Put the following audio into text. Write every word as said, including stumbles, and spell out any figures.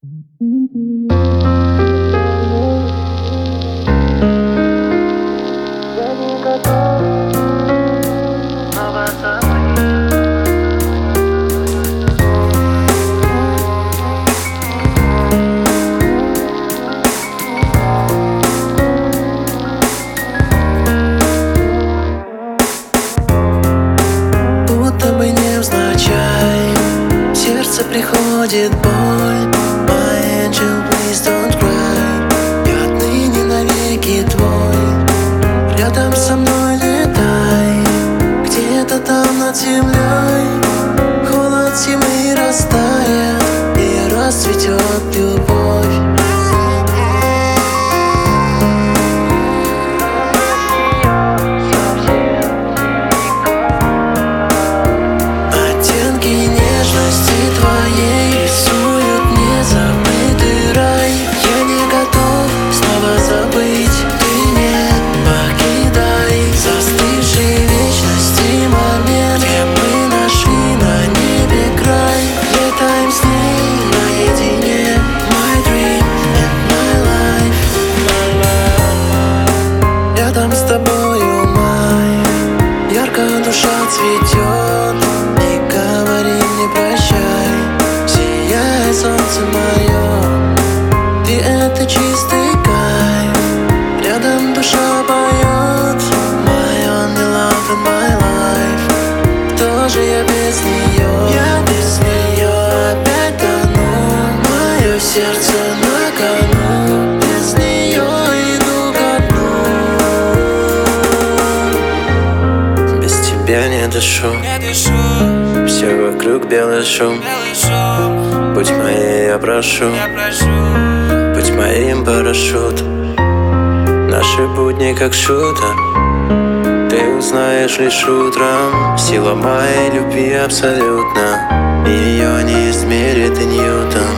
Будто бы невзначай в сердце приходит боль. My angel, please don't cry. Я отныне навеки твой. Рядом со мной летай, где-то там над землей. Холод зимы растает, и расцветет любовь. Твоей рисуют незабытый рай. Я не готов снова забыть, ты не покидай застывший вечности момент, где мы нашли на небе край. Летаем с ней наедине. My dream and my life. Рядом с тобою май, ярко душа цветет. Не говори мне прощай, сияй, солнце мое, ты — это чистый кайф. Рядом душа поет. My only love in my life. Кто же я без нее? Я без нее опять тону. Мое сердце на кону. Без нее иду ко дну. Без тебя не дышу. Все вокруг белый шум. Будь моей, я прошу, будь моим парашют. Наши будни как шутер, ты узнаешь лишь утром. Сила моей любви абсолютна, ее не измерит и Ньютон.